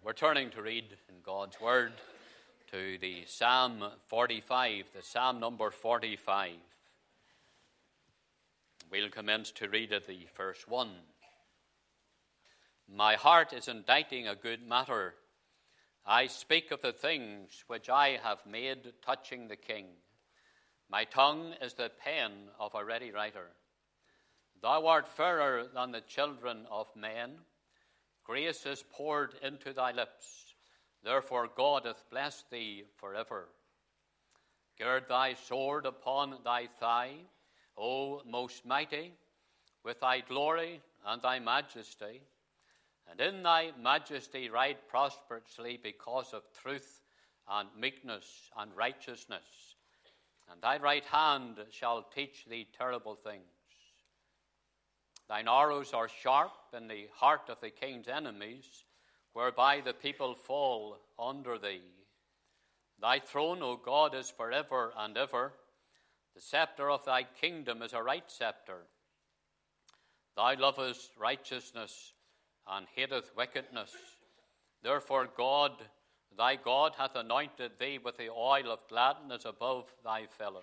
We're turning to read in God's Word to the Psalm 45, the Psalm number 45. We'll commence to read at the verse 1. My heart is inditing a good matter. I speak of the things which I have made touching the King. My tongue is the pen of a ready writer. Thou art fairer than the children of men. Grace is poured into thy lips. Therefore God hath blessed thee forever. Gird thy sword upon thy thigh, O most mighty, with thy glory and thy majesty. And in thy majesty ride prosperously because of truth and meekness and righteousness. And thy right hand shall teach thee terrible things. Thine arrows are sharp in the heart of the king's enemies, whereby the people fall under thee. Thy throne, O God, is forever and ever. The scepter of thy kingdom is a right scepter. Thou lovest righteousness and hateth wickedness. Therefore God, thy God, hath anointed thee with the oil of gladness above thy fellows.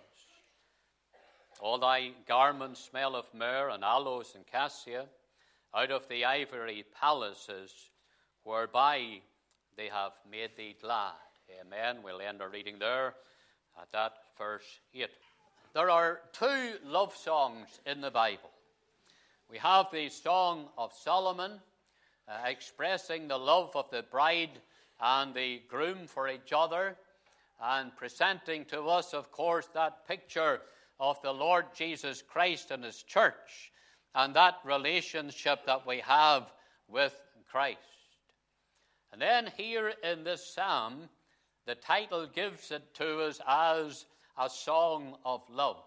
All thy garments smell of myrrh and aloes and cassia, out of the ivory palaces whereby they have made thee glad. Amen. We'll end our reading there at that verse 8. There are two love songs in the Bible. We have the Song of Solomon, expressing the love of the bride and the groom for each other, and presenting to us, of course, that picture of the Lord Jesus Christ and his church, and that relationship that we have with Christ. And then here in this psalm, the title gives it to us as a song of loves.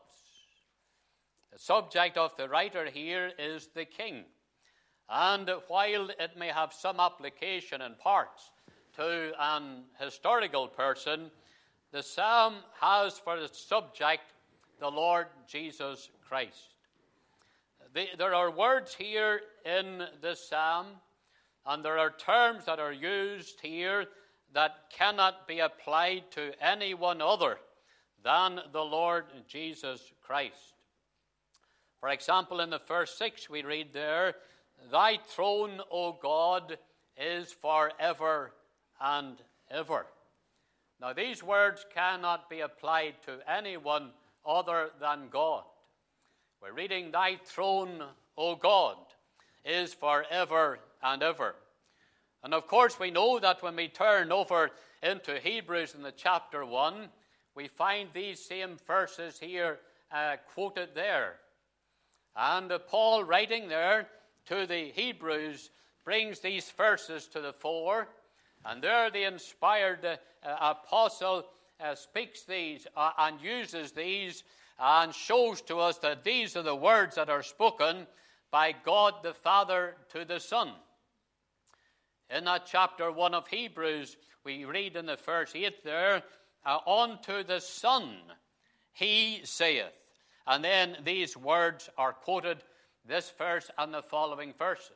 The subject of the writer here is the King. And while it may have some application in parts to an historical person, the psalm has for its subject the Lord Jesus Christ. There are words here in this psalm, and there are terms that are used here that cannot be applied to anyone other than the Lord Jesus Christ. For example, in the verse 6 we read there, Thy throne, O God, is forever and ever. Now these words cannot be applied to anyone other than God. We're reading, Thy throne, O God, is forever and ever. And of course we know that when we turn over into Hebrews in the chapter 1, we find these same verses here quoted there. And Paul, writing there to the Hebrews, brings these verses to the fore. And there the inspired apostle speaks these and uses these and shows to us that these are the words that are spoken by God the Father to the Son. In that chapter 1 of Hebrews, we read in the verse 8 there, unto the Son he saith. And then these words are quoted, this verse and the following verses.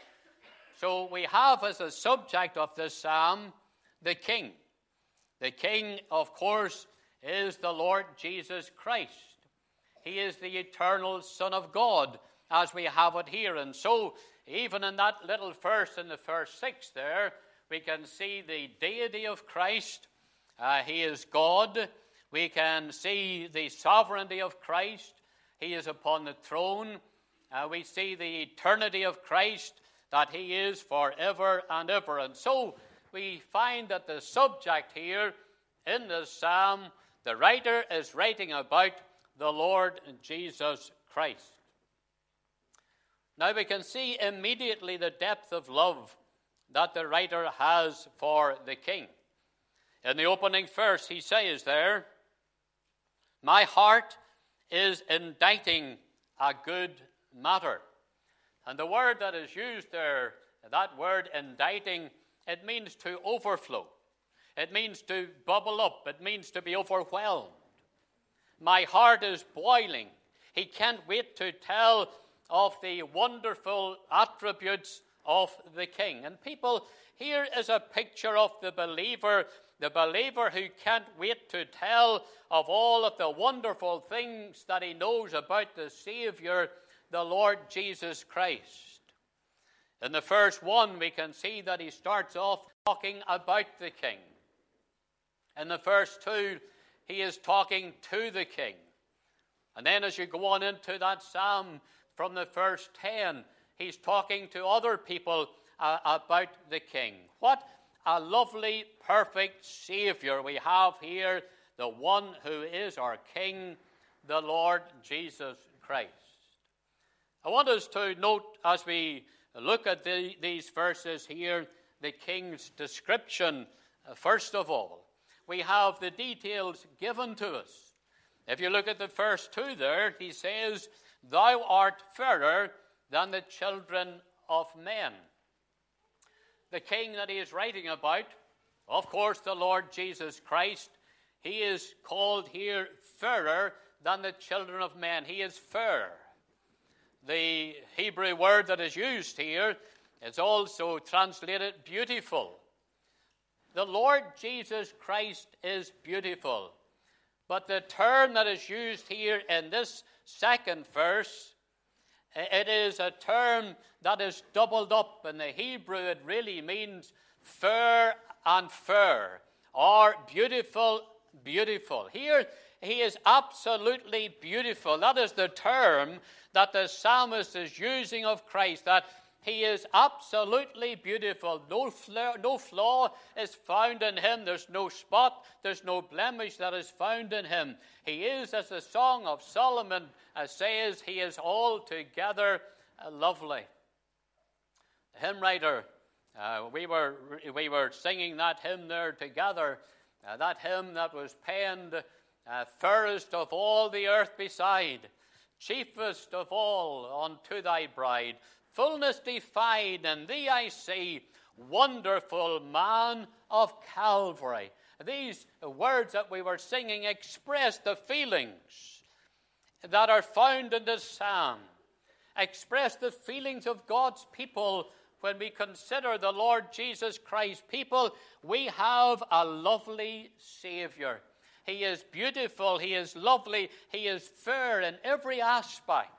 So we have as a subject of this psalm the King. The King, of course, is the Lord Jesus Christ. He is the eternal Son of God, as we have it here. And so, even in that little verse in the verse 6 there, we can see the deity of Christ. He is God. We can see the sovereignty of Christ. He is upon the throne. We see the eternity of Christ, that he is forever and ever. And so we find that the subject here in this psalm, the writer is writing about the Lord Jesus Christ. Now we can see immediately the depth of love that the writer has for the King. In the opening verse he says there, My heart is inditing a good matter. And the word that is used there, that word inditing, it means to overflow. It means to bubble up. It means to be overwhelmed. My heart is boiling. He can't wait to tell of the wonderful attributes of the King. And people here is a picture of the believer who can't wait to tell of all of the wonderful things that he knows about the Savior, the Lord Jesus Christ. In the first one, we can see that he starts off talking about the King. In the first two, he is talking to the King. And then as you go on into that psalm from the first 10, he's talking to other people about the King. What a lovely, perfect Savior we have here, the one who is our King, the Lord Jesus Christ. I want us to note as we look at these verses here, the King's description. First of all, we have the details given to us. If you look at the first two there, he says, "Thou art fairer than the children of men." The King that he is writing about, of course, the Lord Jesus Christ, he is called here fairer than the children of men. He is fair. The Hebrew word that is used here is also translated beautiful. The Lord Jesus Christ is beautiful. But the term that is used here in this second verse, it is a term that is doubled up. In the Hebrew, it really means fair and fair, or beautiful, beautiful. Here, he is absolutely beautiful. That is the term that the psalmist is using of Christ, that he is absolutely beautiful. No flaw is found in him. There's no spot, there's no blemish that is found in him. He is, as the Song of Solomon says, he is altogether lovely. The hymn writer, we were singing that hymn there together, that hymn that was penned, fairest of all the earth beside, chiefest of all unto thy bride, fullness defied in thee I see, wonderful man of Calvary. These words that we were singing express the feelings that are found in this psalm, express the feelings of God's people when we consider the Lord Jesus Christ. People, we have a lovely Savior. He is beautiful, he is lovely, he is fair in every aspect.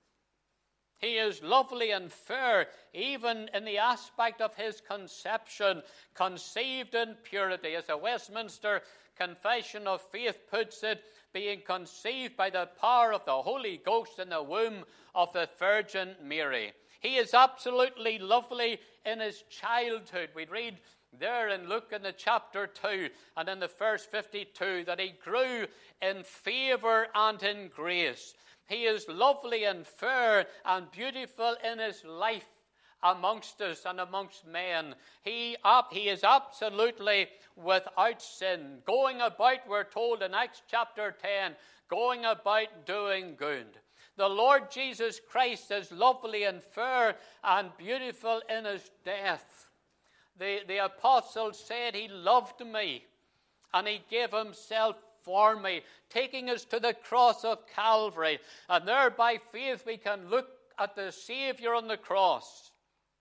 He is lovely and fair, even in the aspect of his conception, conceived in purity. As the Westminster Confession of Faith puts it, being conceived by the power of the Holy Ghost in the womb of the Virgin Mary. He is absolutely lovely in his childhood. We read there in Luke in the chapter 2 and in the verse 52 that he grew in favor and in grace. He is lovely and fair and beautiful in his life amongst us and amongst men. He is absolutely without sin. Going about, we're told in Acts chapter 10, going about doing good. The Lord Jesus Christ is lovely and fair and beautiful in his death. The apostle said he loved me and he gave himself for me, taking us to the cross of Calvary. And there by faith we can look at the Savior on the cross.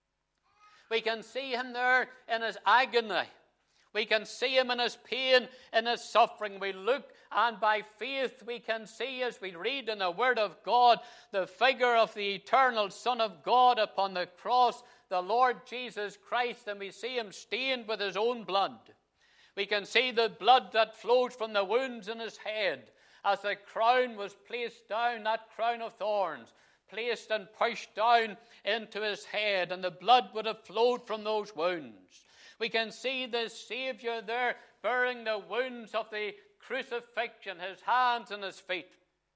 We can see him there in his agony. We can see him in his pain, in his suffering. We look, and by faith we can see, as we read in the Word of God, the figure of the eternal Son of God upon the cross, the Lord Jesus Christ, and we see him stained with his own blood. We can see the blood that flows from the wounds in his head as the crown was placed down, that crown of thorns, placed and pushed down into his head, and the blood would have flowed from those wounds. We can see the Savior there bearing the wounds of the crucifixion, his hands and his feet.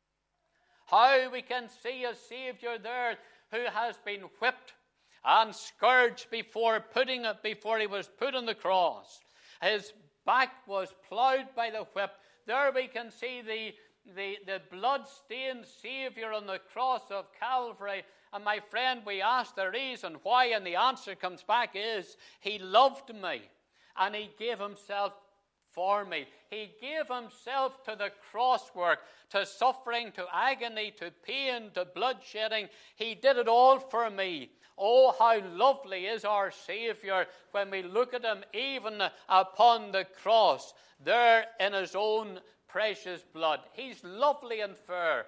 How we can see a Savior there who has been whipped and scourged before he was put on the cross. His back was plowed by the whip. There we can see the blood-stained Savior on the cross of Calvary. And my friend, we ask the reason why, and the answer comes back is, he loved me, and he gave himself for me. He gave himself to the cross work, to suffering, to agony, to pain, to bloodshedding. He did it all for me. Oh, how lovely is our Savior when we look at him even upon the cross, there in his own precious blood. He's lovely and fair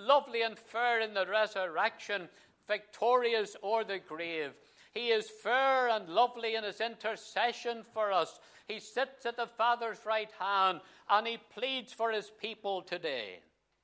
in the resurrection, victorious o'er the grave. He is fair and lovely in his intercession for us. He sits at the Father's right hand and he pleads for his people today.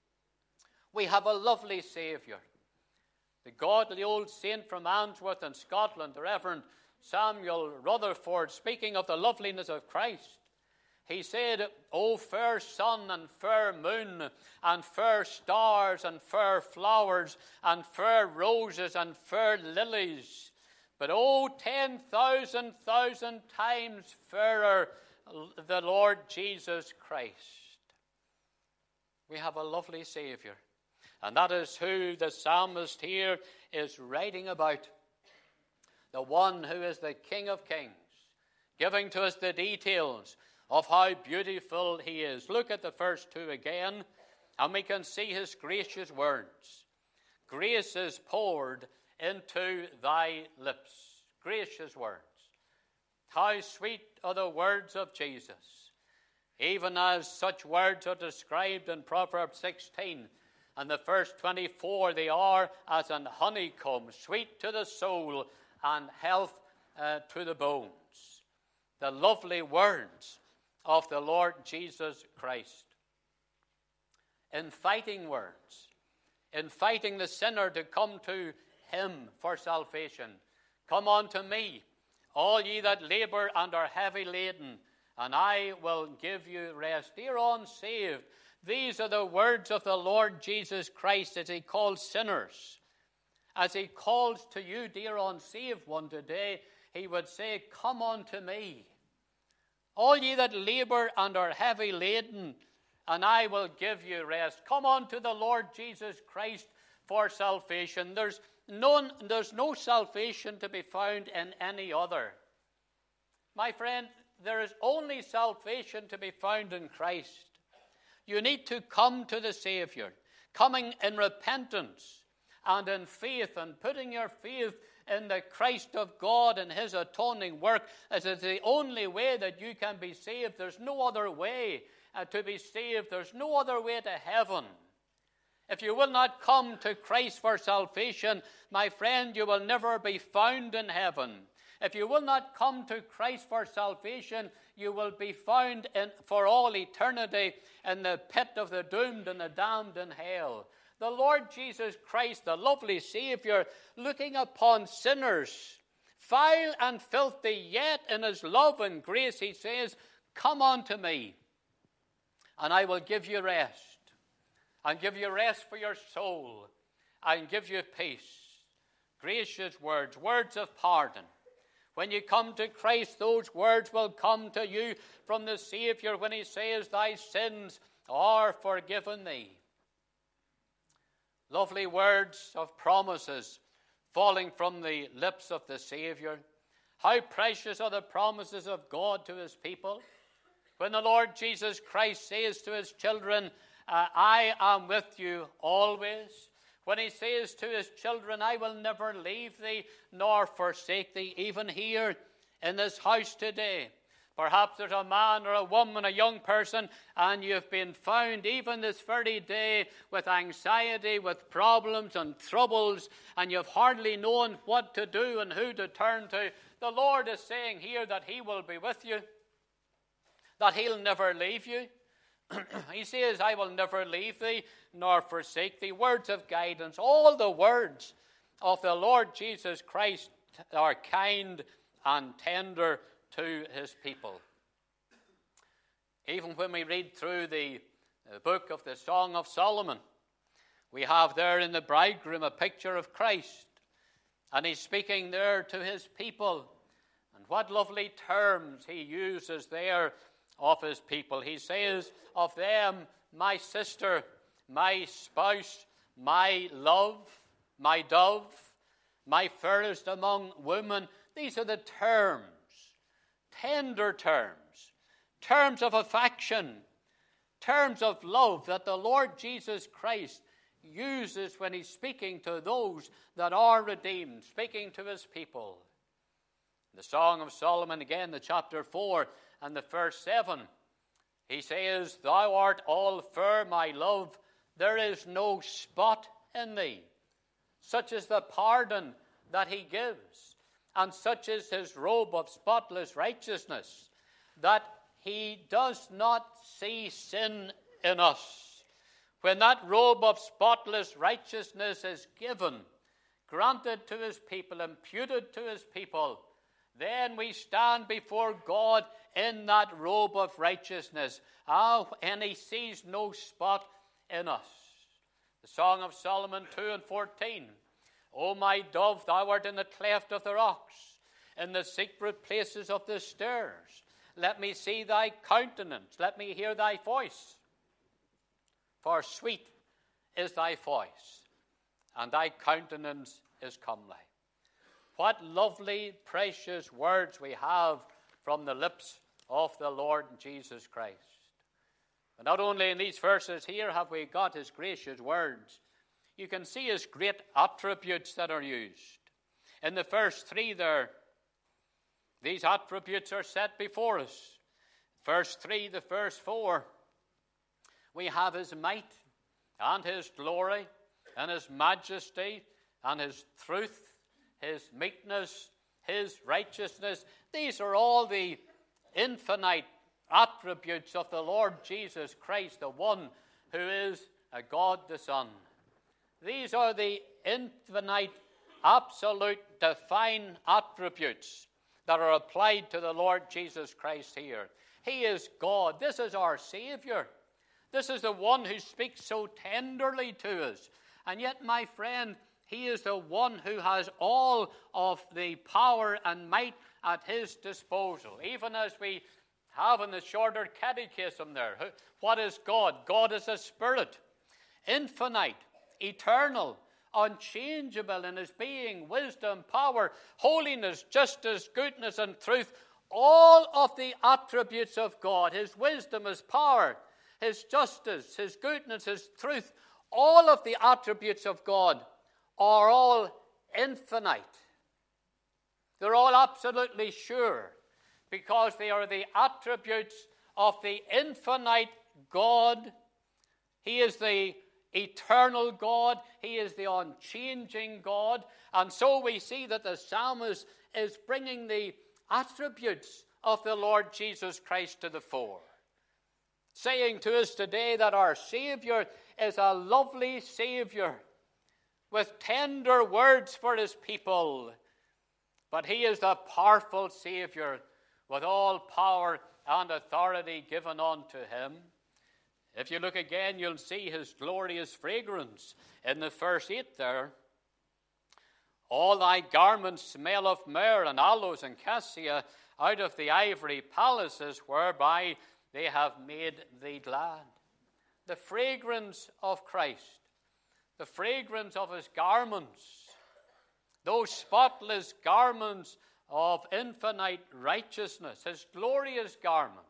We have a lovely Savior. The godly old saint from Answorth in Scotland, the Reverend Samuel Rutherford, speaking of the loveliness of Christ, he said, "O fair sun and fair moon and fair stars and fair flowers and fair roses and fair lilies, but oh, 10,000 times fairer the Lord Jesus Christ." We have a lovely Savior. And that is who the psalmist here is writing about. The one who is the King of Kings, giving to us the details of how beautiful he is. Look at the first two again, and we can see his gracious words. Grace is poured into thy lips. Gracious words. How sweet are the words of Jesus. Even as such words are described in Proverbs 16, and the first 24, they are as an honeycomb, sweet to the soul and health to the bones. The lovely words of the Lord Jesus Christ. Inviting words, inviting the sinner to come to him for salvation. Come unto me, all ye that labor and are heavy laden, and I will give you rest. Dear unsaved, these are the words of the Lord Jesus Christ as he calls sinners. As he calls to you, dear unsaved one today, he would say, "Come unto me, all ye that labor and are heavy laden, and I will give you rest." Come unto the Lord Jesus Christ for salvation. There's no salvation to be found in any other. My friend, there is only salvation to be found in Christ. You need to come to the Savior, coming in repentance and in faith, and putting your faith in the Christ of God and his atoning work as is the only way that you can be saved. There's no other way to be saved. There's no other way to heaven. If you will not come to Christ for salvation, my friend, you will never be found in heaven. If you will not come to Christ for salvation, you will be found for all eternity in the pit of the doomed and the damned in hell. The Lord Jesus Christ, the lovely Savior, looking upon sinners, vile and filthy, yet in his love and grace, he says, "Come unto me, and I will give you rest, and give you rest for your soul, and give you peace." Gracious words, words of pardon. When you come to Christ, those words will come to you from the Savior when he says, "Thy sins are forgiven thee." Lovely words of promises falling from the lips of the Savior. How precious are the promises of God to his people. When the Lord Jesus Christ says to his children, "I am with you always." When he says to his children, "I will never leave thee nor forsake thee," even here in this house today. Perhaps there's a man or a woman, a young person, and you've been found even this very day with anxiety, with problems and troubles, and you've hardly known what to do and who to turn to. The Lord is saying here that he will be with you, that he'll never leave you. He says, "I will never leave thee nor forsake thee." Words of guidance. All the words of the Lord Jesus Christ are kind and tender to his people. Even when we read through the book of the Song of Solomon, we have there in the bridegroom a picture of Christ. And he's speaking there to his people. And what lovely terms he uses there of his people. He says of them, "My sister, my spouse, my love, my dove, my fairest among women." These are the terms, tender terms, terms of affection, terms of love that the Lord Jesus Christ uses when he's speaking to those that are redeemed, speaking to his people. The Song of Solomon, again, the chapter 4 and the verse 7, he says, "Thou art all fair, my love, there is no spot in thee." Such is the pardon that he gives, and such is his robe of spotless righteousness, that he does not see sin in us. When that robe of spotless righteousness is given, granted to his people, imputed to his people, then we stand before God in that robe of righteousness, and he sees no spot in us. The Song of Solomon 2 and 14. "O my dove, thou art in the cleft of the rocks, in the secret places of the stairs. Let me see thy countenance, let me hear thy voice. For sweet is thy voice, and thy countenance is comely." What lovely, precious words we have from the lips of the Lord Jesus Christ. But not only in these verses here have we got his gracious words, you can see his great attributes that are used. In the verse 3 there, these attributes are set before us. Verse 3 to verse 4, we have his might and his glory and his majesty and his truth, his meekness, his righteousness. These are all the infinite attributes of the Lord Jesus Christ, the one who is a God the Son. These are the infinite, absolute, divine attributes that are applied to the Lord Jesus Christ here. He is God. This is our Savior. This is the one who speaks so tenderly to us. And yet, my friend, he is the one who has all of the power and might at his disposal. Even as we have in the shorter catechism there, what is God? God is a spirit, infinite, eternal, unchangeable in his being, wisdom, power, holiness, justice, goodness, and truth. All of the attributes of God, his wisdom, his power, his justice, his goodness, his truth, all of the attributes of God are all infinite. They're all absolutely sure, because they are the attributes of the infinite God. He is the eternal God. He is the unchanging God. And so we see that the psalmist is bringing the attributes of the Lord Jesus Christ to the fore, saying to us today that our Savior is a lovely Savior with tender words for his people. But he is the powerful Savior with all power and authority given unto him. If you look again, you'll see his glorious fragrance in the verse 8 there. "All thy garments smell of myrrh and aloes and cassia out of the ivory palaces whereby they have made thee glad." The fragrance of Christ, the fragrance of his garments, those spotless garments of infinite righteousness, his glorious garments.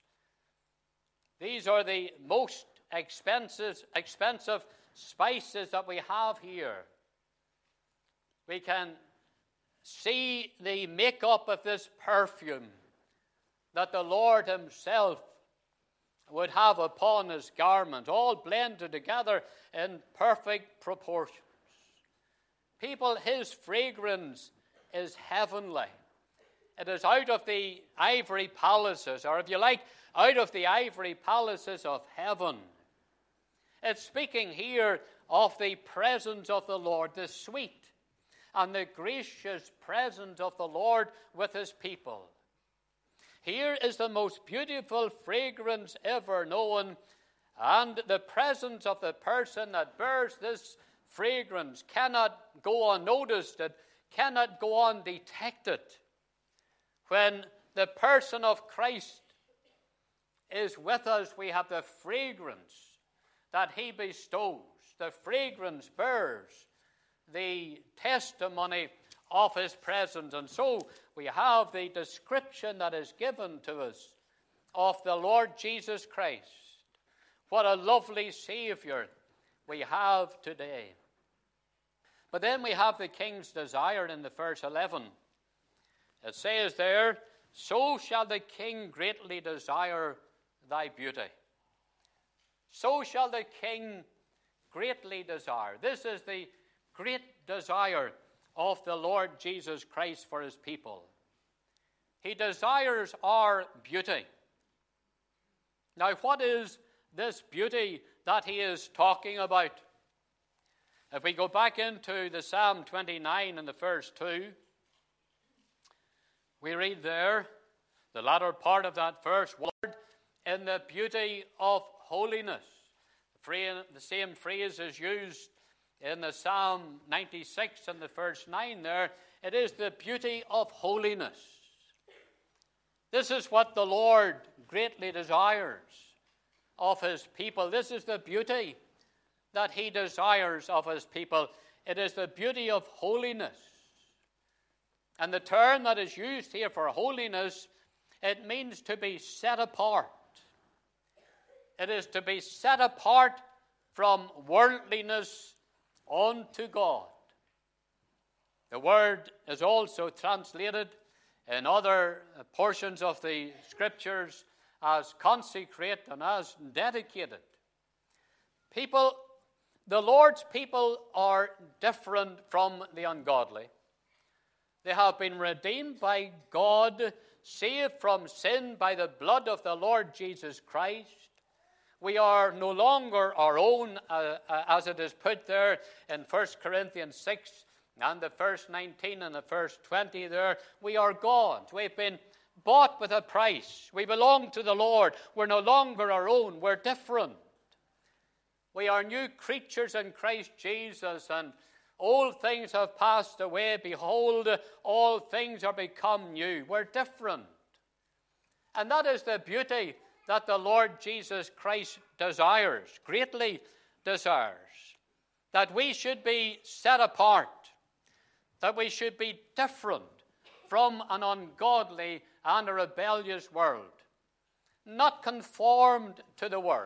These are the most expensive spices that we have here. We can see the makeup of this perfume that the Lord himself would have upon his garment, all blended together in perfect proportions. People, his fragrance is heavenly. It is out of the ivory palaces, or if you like, out of the ivory palaces of heaven. It's speaking here of the presence of the Lord, the sweet and the gracious presence of the Lord with his people. Here is the most beautiful fragrance ever known, and the presence of the person that bears this fragrance cannot go unnoticed. It cannot go undetected. When the person of Christ is with us, we have the fragrance that he bestows. The fragrance bears the testimony of his presence. And so we have the description that is given to us of the Lord Jesus Christ. What a lovely Savior we have today. But then we have the king's desire in the verse 11. It says there, so shall the king greatly desire thy beauty. So shall the king greatly desire. This is the great desire of the Lord Jesus Christ for his people. He desires our beauty. Now, what is this beauty that he is talking about? If we go back into the Psalm 29 and the verse 2, we read there, the latter part of that verse, Lord, in the beauty of holiness. The same phrase is used in the Psalm 96 and the verse 9 there. It is the beauty of holiness. This is what the Lord greatly desires of his people. This is the beauty that he desires of his people. It is the beauty of holiness. And the term that is used here for holiness, it means to be set apart. It is to be set apart from worldliness unto God. The word is also translated in other portions of the Scriptures as consecrate and as dedicated. People, the Lord's people are different from the ungodly. They have been redeemed by God, saved from sin by the blood of the Lord Jesus Christ. We are no longer our own, as it is put there in 1 Corinthians 6 and the verse 19 and the verse 20 there. We are God's. We've been bought with a price. We belong to the Lord. We're no longer our own. We're different. We are new creatures in Christ Jesus, and old things have passed away. Behold, all things are become new. We're different. And that is the beauty that the Lord Jesus Christ desires, greatly desires. That we should be set apart. That we should be different from an ungodly and a rebellious world. Not conformed to the world.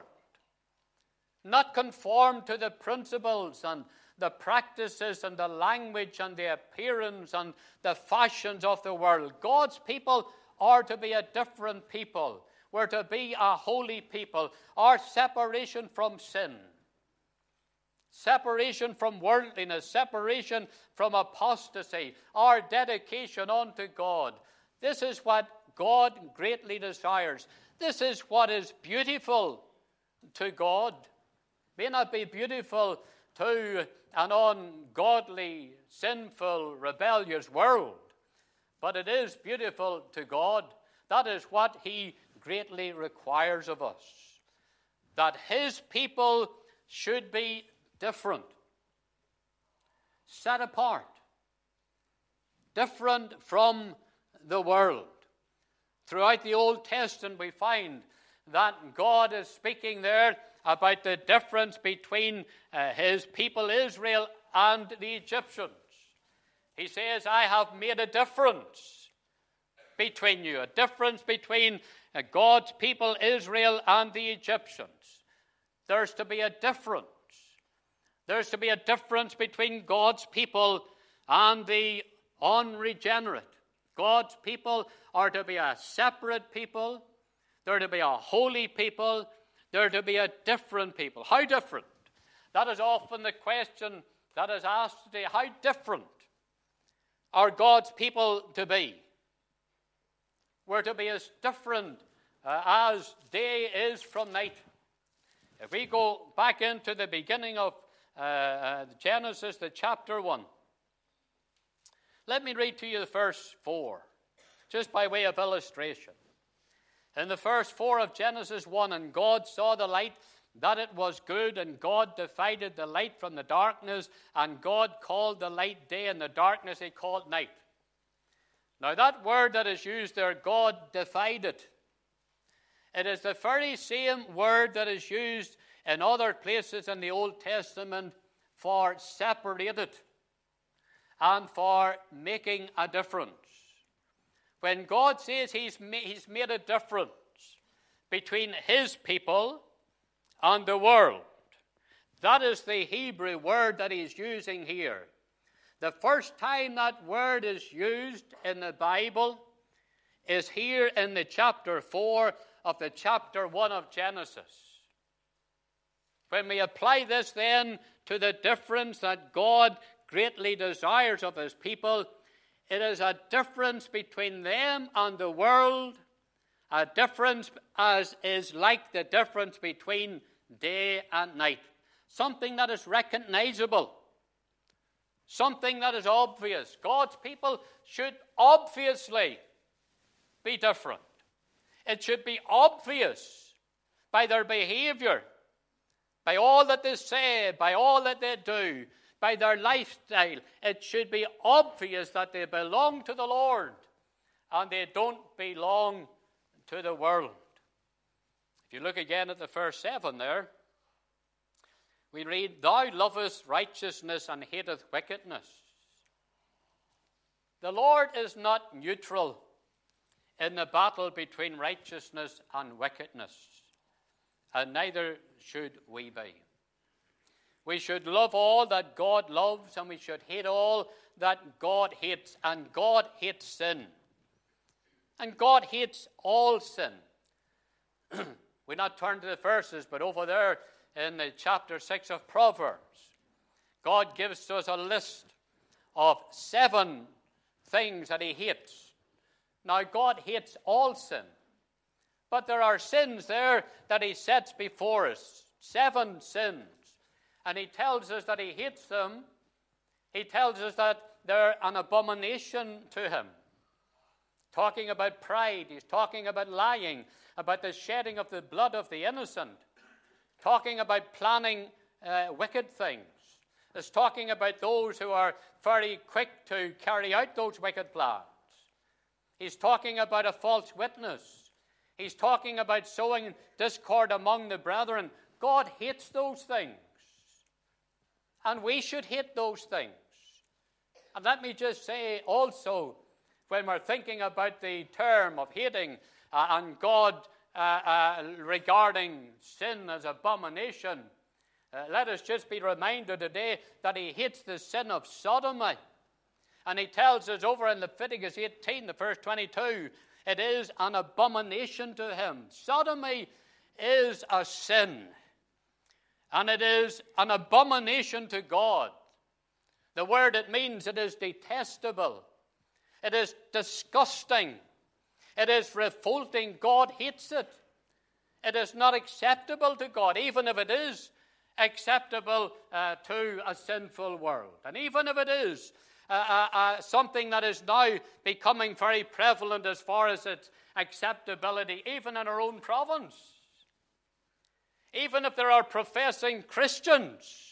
Not conformed to the principles and the practices and the language and the appearance and the fashions of the world. God's people are to be a different people. We're to be a holy people. Our separation from sin, separation from worldliness, separation from apostasy, our dedication unto God. This is what God greatly desires. This is what is beautiful to God. May not be beautiful to an ungodly, sinful, rebellious world, but it is beautiful to God. That is what he greatly requires of us. That his people should be different, set apart, different from the world. Throughout the Old Testament we find that God is speaking there about the difference between his people Israel and the Egyptians. He says, I have made a difference between you, a difference between God's people Israel and the Egyptians. There's to be a difference. There's to be a difference between God's people and the unregenerate. God's people are to be a separate people. They're to be a holy people. They're to be a different people. How different? That is often the question that is asked today. How different are God's people to be? We're to be as different as day is from night. If we go back into the beginning of Genesis, the chapter 1, let me read to you the verse 4, just by way of illustration. In the verse 4 of Genesis 1, and God saw the light, that it was good, and God divided the light from the darkness, and God called the light day, and the darkness he called night. Now that word that is used there, God divided, it is the very same word that is used in other places in the Old Testament for separated and for making a difference. When God says he's made a difference, between his people and the world. That is the Hebrew word that he's using here. The first time that word is used in the Bible is here in the chapter 4 of the chapter 1 of Genesis. When we apply this then to the difference that God greatly desires of his people, it is a difference between them and the world, a difference as is like the difference between day and night. Something that is recognizable. Something that is obvious. God's people should obviously be different. It should be obvious by their behavior, by all that they say, by all that they do, by their lifestyle. It should be obvious that they belong to the Lord and they don't belong to the world. If you look again at the verse 7 there, we read, "Thou lovest righteousness and hateth wickedness." The Lord is not neutral in the battle between righteousness and wickedness, and neither should we be. We should love all that God loves, and we should hate all that God hates, and God hates sin. And God hates all sin. We not turn to the verses, but over there in the chapter 6 of Proverbs, God gives us a list of 7 things that he hates. Now, God hates all sin, but there are sins there that he sets before us, 7 sins, and he tells us that he hates them. He tells us that they're an abomination to him. Talking about pride, he's talking about lying, about the shedding of the blood of the innocent, talking about planning wicked things. It's talking about those who are very quick to carry out those wicked plans. He's talking about a false witness. He's talking about sowing discord among the brethren. God hates those things. And we should hate those things. And let me just say also, when we're thinking about the term of hating and God regarding sin as abomination, let us just be reminded today that he hates the sin of sodomy. And he tells us over in Leviticus 18, the verse 22, it is an abomination to him. Sodomy is a sin, and it is an abomination to God. The word it means, it is detestable. It is disgusting. It is revolting. God hates it. It is not acceptable to God, even if it is acceptable to a sinful world. And even if it is something that is now becoming very prevalent as far as its acceptability, even in our own province. Even if there are professing Christians,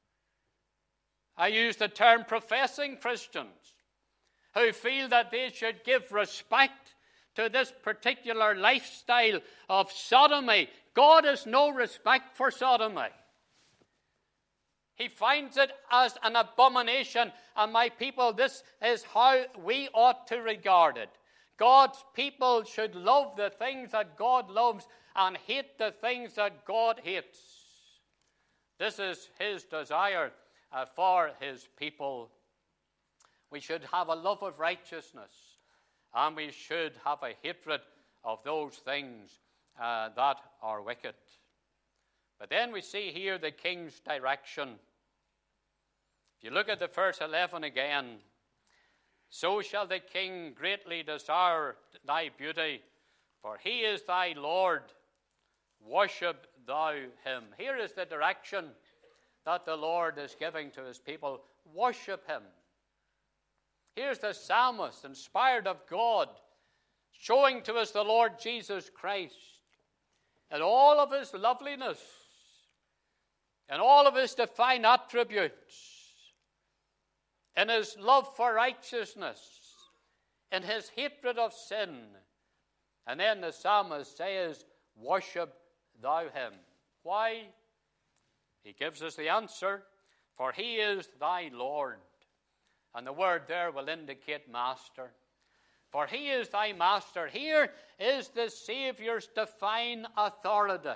I use the term professing Christians, who feel that they should give respect to this particular lifestyle of sodomy. God has no respect for sodomy. He finds it as an abomination. And my people, this is how we ought to regard it. God's people should love the things that God loves and hate the things that God hates. This is his desire for his people. We should have a love of righteousness, and we should have a hatred of those things that are wicked. But then we see here the king's direction. If you look at the verse 11 again, so shall the king greatly desire thy beauty, for he is thy Lord. Worship thou him. Here is the direction that the Lord is giving to his people. Worship him. Here's the psalmist, inspired of God, showing to us the Lord Jesus Christ in all of his loveliness, in all of his divine attributes, in his love for righteousness, in his hatred of sin. And then the psalmist says, worship thou him. Why? He gives us the answer, for he is thy Lord. And the word there will indicate master. for he is thy master. Here is the Saviour's divine authority.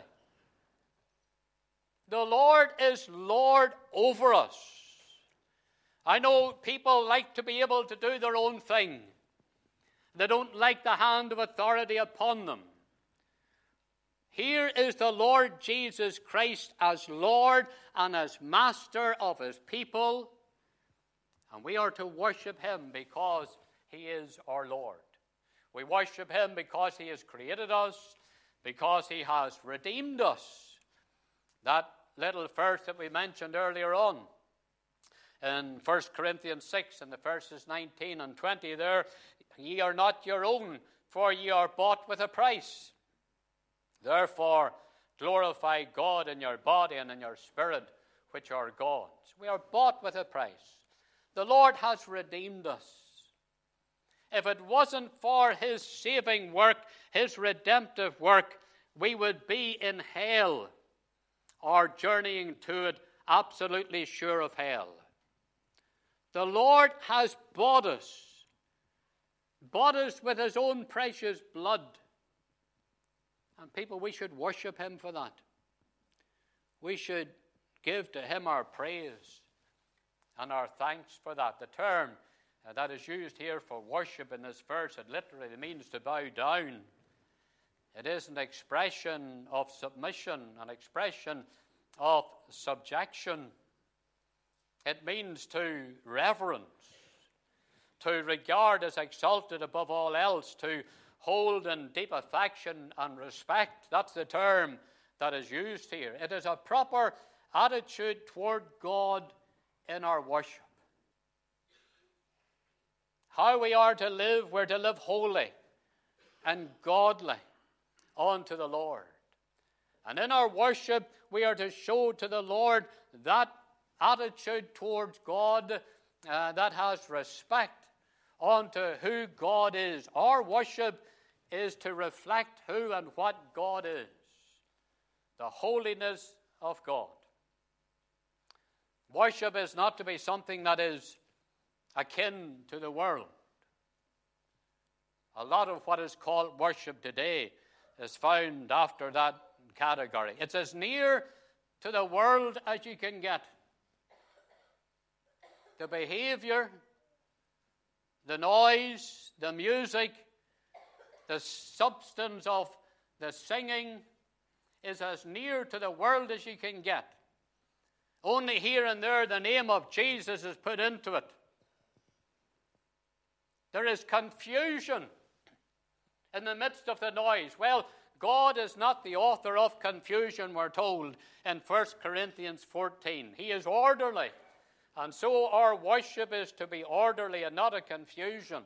The Lord is Lord over us. I know people like to be able to do their own thing. They don't like the hand of authority upon them. Here is the Lord Jesus Christ as Lord and as Master of his people. And we are to worship him because he is our Lord. We worship him because he has created us, because he has redeemed us. That little verse that we mentioned earlier on in 1 Corinthians 6 in the verses 19 and 20 there, ye are not your own, for ye are bought with a price. Therefore, glorify God in your body and in your spirit, which are God's. We are bought with a price. The Lord has redeemed us. If it wasn't for his saving work, his redemptive work, we would be in hell, or journeying to it, absolutely sure of hell. The Lord has bought us with his own precious blood. And people, we should worship him for that. We should give to him our praise and our thanks for that. The term that is used here for worship in this verse, it literally means to bow down. It is an expression of submission, an expression of subjection. It means to reverence, to regard as exalted above all else, to hold in deep affection and respect. That's the term that is used here. It is a proper attitude toward God in our worship. How we are to live, we're to live holy and godly unto the Lord. And in our worship, we are to show to the Lord that attitude towards God that has respect unto who God is. Our worship is to reflect who and what God is, the holiness of God. Worship is not to be something that is akin to the world. A lot of what is called worship today is found after that category. It's as near to the world as you can get. The behavior, the noise, the music, the substance of the singing is as near to the world as you can get. Only here and there the name of Jesus is put into it. There is confusion in the midst of the noise. Well, God is not the author of confusion, we're told in 1 Corinthians 14. He is orderly. And so our worship is to be orderly and not a confusion.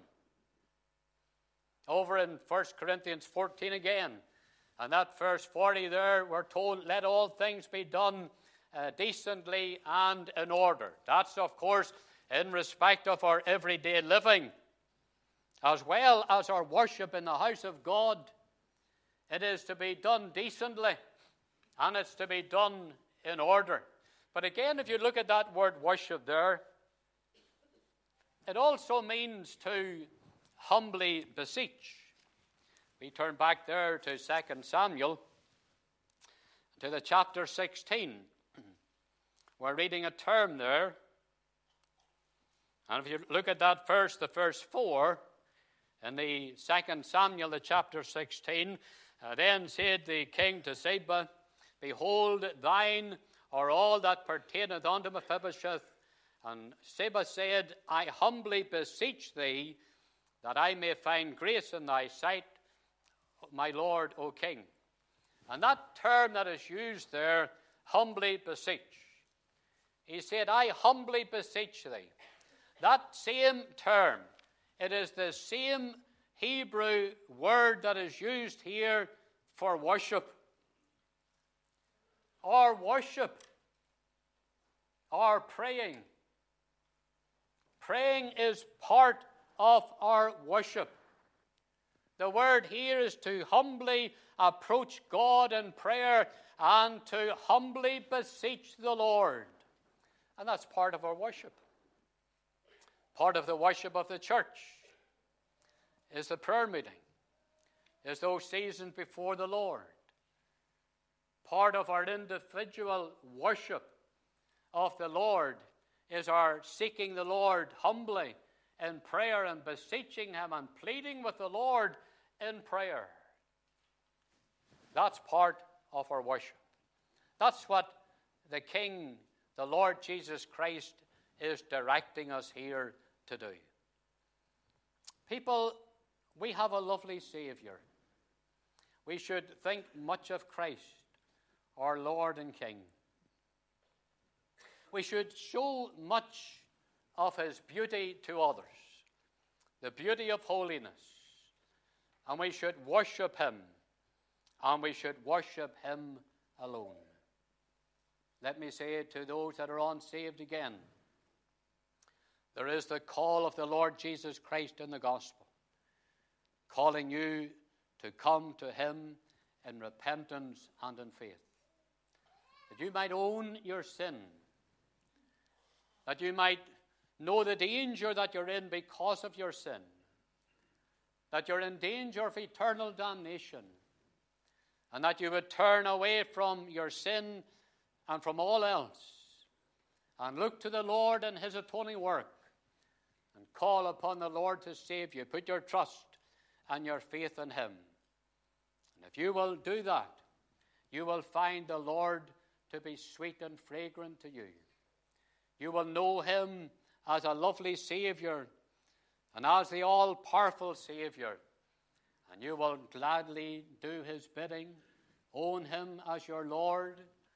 Over in 1 Corinthians 14 again, and that verse 40 there, we're told, let all things be done decently and in order. That's, of course, in respect of our everyday living, as well as our worship in the house of God. It is to be done decently, and it's to be done in order. But again, if you look at that word worship there, it also means to humbly beseech. We turn back there to 2 Samuel, to the chapter 16. We're reading a term there. And if you look at that verse, the verse 4, in the 2 Samuel, the chapter 16, then said the king to Ziba, behold, thine are all that pertaineth unto Mephibosheth. And Ziba said, I humbly beseech thee that I may find grace in thy sight, my lord, O king. And that term that is used there, humbly beseech. He said, I humbly beseech thee. That same term, it is the same Hebrew word that is used here for worship. Our worship, our praying. Praying is part of our worship. The word here is to humbly approach God in prayer and to humbly beseech the Lord. And that's part of our worship. Part of the worship of the church. is the prayer meeting, is those seasons before the Lord. Part of our individual worship of the Lord is our seeking the Lord humbly in prayer and beseeching Him and pleading with the Lord in prayer. That's part of our worship. That's what the King, the Lord Jesus Christ, is directing us here to do. People, we have a lovely Savior. We should think much of Christ, our Lord and King. We should show much of His beauty to others, the beauty of holiness. And we should worship Him, and we should worship Him alone. Let me say it to those that are unsaved again. There is the call of the Lord Jesus Christ in the gospel, calling you to come to Him in repentance and in faith, that you might own your sin, that you might know the danger that you're in because of your sin, that you're in danger of eternal damnation, and that you would turn away from your sin and from all else and look to the Lord and His atoning work and call upon the Lord to save you. Put your trust and your faith in Him. And if you will do that, you will find the Lord to be sweet and fragrant to you. You will know Him as a lovely Savior and as the all-powerful Savior. And you will gladly do His bidding, own Him as your Lord,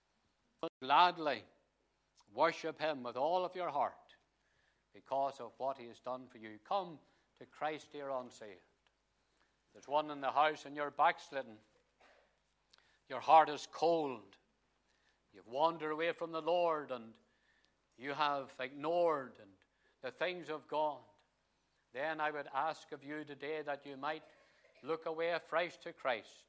gladly worship Him with all of your heart because of what He has done for you. Come to Christ here unsaved. There's one in the house and you're backslidden. Your heart is cold. You've wandered away from the Lord and you have ignored the things of God. Then I would ask of you today that you might look away afresh to Christ.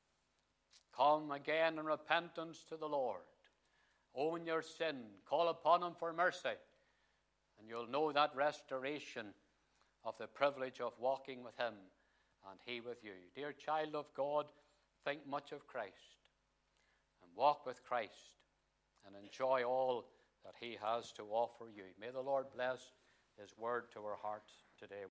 Come again in repentance to the Lord. Own your sin. Call upon Him for mercy. And you'll know that restoration of the privilege of walking with Him and He with you. Dear child of God, think much of Christ and walk with Christ and enjoy all that He has to offer you. May the Lord bless His word to our hearts today.